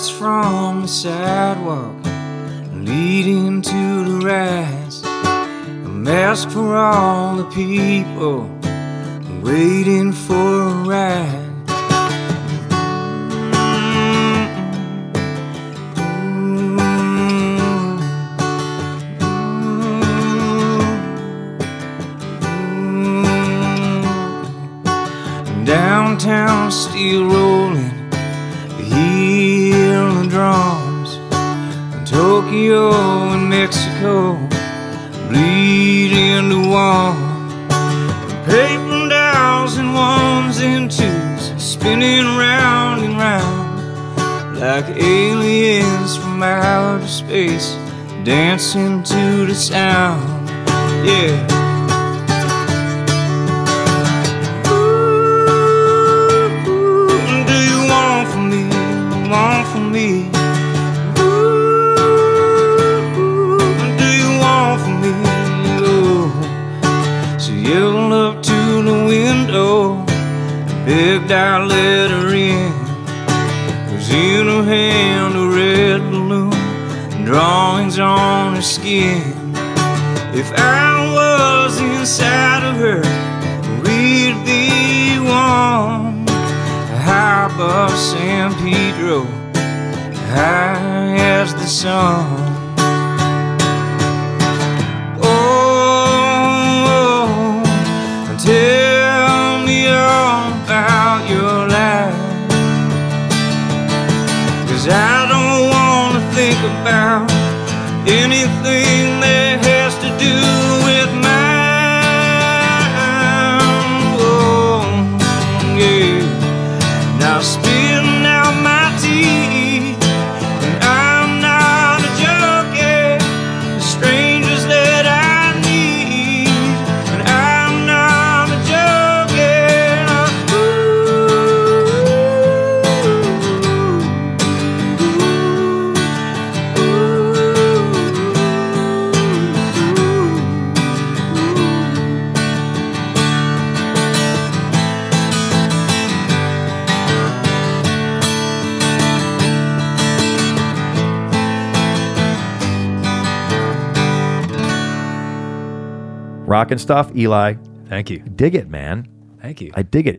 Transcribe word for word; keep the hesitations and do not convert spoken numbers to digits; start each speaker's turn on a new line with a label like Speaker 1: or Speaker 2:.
Speaker 1: steps from the sidewalk leading to the rise. A mask for all the people waiting for a ride. Downtown still rolling, hear the drums. Tokyo and Mexico bleed into one. Paper dolls and ones and twos spinning round and round like aliens from outer space dancing to the sound. Yeah. Want from me? Ooh, do you want from me? Oh. So yelled up to the window, begged I let her in. Cause in her hand a red balloon, drawings on her skin. If I was inside of her, we'd be one. High above San Pedro, high as the sun. Oh, tell me all about your life, 'cause I don't want to think about anything that has to do with mine. Oh, yeah. Now spitting out my teeth, and I'm not a junkie. The strangers that I need, and I'm not a junkie.
Speaker 2: Rockin' stuff, Eli.
Speaker 3: Thank you.
Speaker 2: Dig it, man.
Speaker 3: Thank you.
Speaker 2: I dig it.